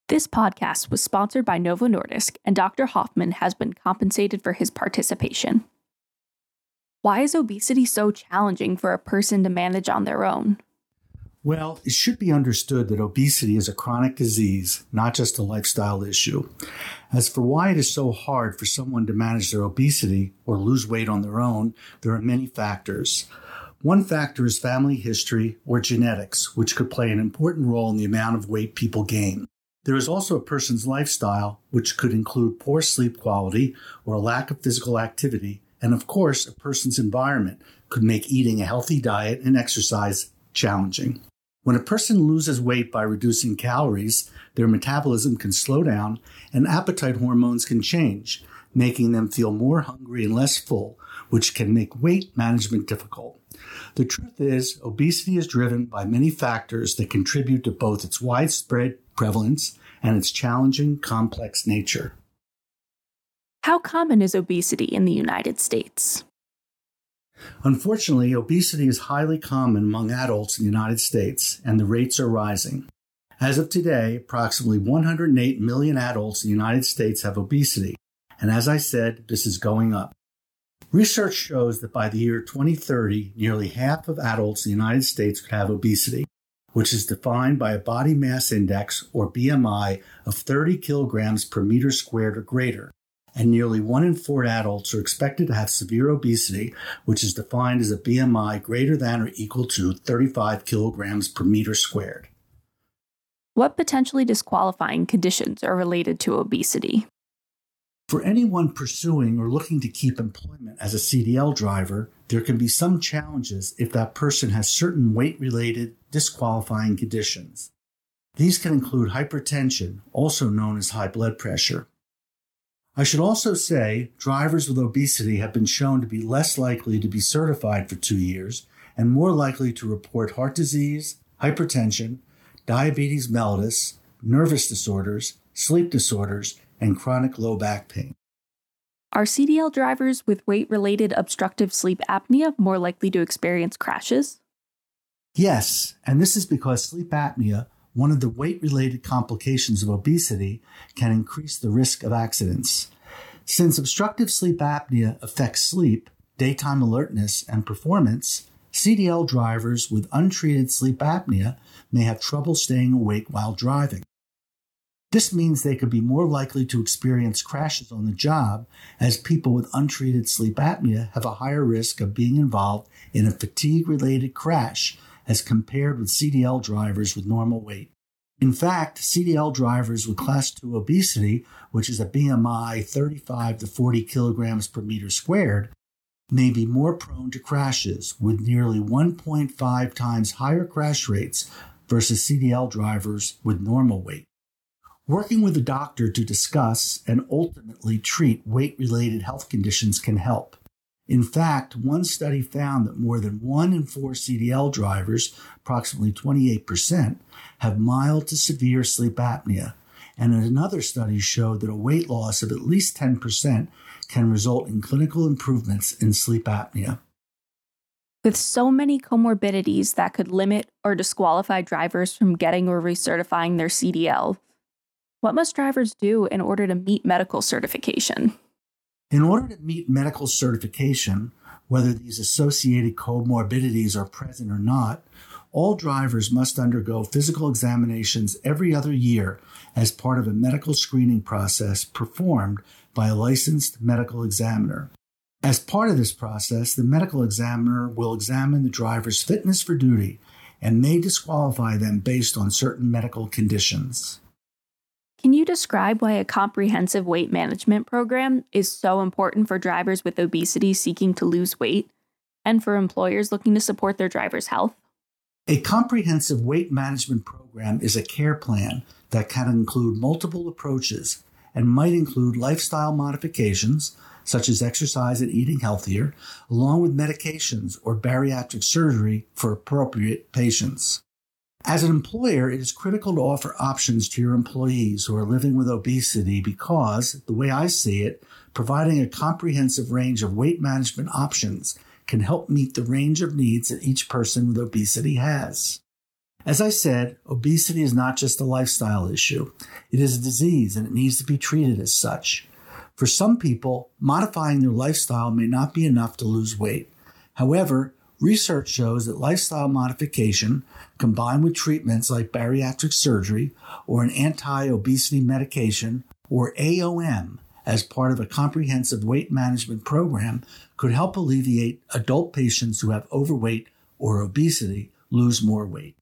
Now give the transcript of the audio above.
This podcast was sponsored by Novo Nordisk, and Dr. Hoffman has been compensated for his participation. Why is obesity so challenging for a person to manage on their own? Well, it should be understood that obesity is a chronic disease, not just a lifestyle issue. As for why it is so hard for someone to manage their obesity or lose weight on their own, there are many factors. One factor is family history or genetics, which could play an important role in the amount of weight people gain. There is also a person's lifestyle, which could include poor sleep quality or a lack of physical activity. And of course, a person's environment could make eating a healthy diet and exercise challenging. When a person loses weight by reducing calories, their metabolism can slow down and appetite hormones can change, making them feel more hungry and less full, which can make weight management difficult. The truth is, obesity is driven by many factors that contribute to both its widespread prevalence and its challenging, complex nature. How common is obesity in the United States? Unfortunately, obesity is highly common among adults in the United States, and the rates are rising. As of today, approximately 108 million adults in the United States have obesity, and as I said, this is going up. Research shows that by the year 2030, nearly half of adults in the United States could have obesity, which is defined by a body mass index, or BMI, of 30 kilograms per meter squared or greater. And nearly 1 in 4 adults are expected to have severe obesity, which is defined as a BMI greater than or equal to 35 kilograms per meter squared. What potentially disqualifying conditions are related to obesity? For anyone pursuing or looking to keep employment as a CDL driver, there can be some challenges if that person has certain weight-related disqualifying conditions. These can include hypertension, also known as high blood pressure. I should also say drivers with obesity have been shown to be less likely to be certified for 2 years and more likely to report heart disease, hypertension, diabetes mellitus, nervous disorders, sleep disorders, and chronic low back pain. Are CDL drivers with weight-related obstructive sleep apnea more likely to experience crashes? Yes, and this is because sleep apnea, one of the weight-related complications of obesity, can increase the risk of accidents. Since obstructive sleep apnea affects sleep, daytime alertness, and performance, CDL drivers with untreated sleep apnea may have trouble staying awake while driving. This means they could be more likely to experience crashes on the job, as people with untreated sleep apnea have a higher risk of being involved in a fatigue-related crash as compared with CDL drivers with normal weight. In fact, CDL drivers with Class 2 obesity, which is a BMI 35 to 40 kilograms per meter squared, may be more prone to crashes, with nearly 1.5 times higher crash rates versus CDL drivers with normal weight. Working with a doctor to discuss and ultimately treat weight-related health conditions can help. In fact, one study found that more than 1 in 4 CDL drivers, approximately 28%, have mild to severe sleep apnea, and another study showed that a weight loss of at least 10% can result in clinical improvements in sleep apnea. With so many comorbidities that could limit or disqualify drivers from getting or recertifying their CDL, what must drivers do in order to meet medical certification? In order to meet medical certification, whether these associated comorbidities are present or not, all drivers must undergo physical examinations every other year as part of a medical screening process performed by a licensed medical examiner. As part of this process, the medical examiner will examine the driver's fitness for duty and may disqualify them based on certain medical conditions. Can you describe why a comprehensive weight management program is so important for drivers with obesity seeking to lose weight and for employers looking to support their drivers' health? A comprehensive weight management program is a care plan that can include multiple approaches and might include lifestyle modifications, such as exercise and eating healthier, along with medications or bariatric surgery for appropriate patients. As an employer, it is critical to offer options to your employees who are living with obesity because, the way I see it, providing a comprehensive range of weight management options can help meet the range of needs that each person with obesity has. As I said, obesity is not just a lifestyle issue. It is a disease and it needs to be treated as such. For some people, modifying their lifestyle may not be enough to lose weight. However, research shows that lifestyle modification, combined with treatments like bariatric surgery or an anti-obesity medication, or AOM, as part of a comprehensive weight management program, could help alleviate adult patients who have overweight or obesity lose more weight.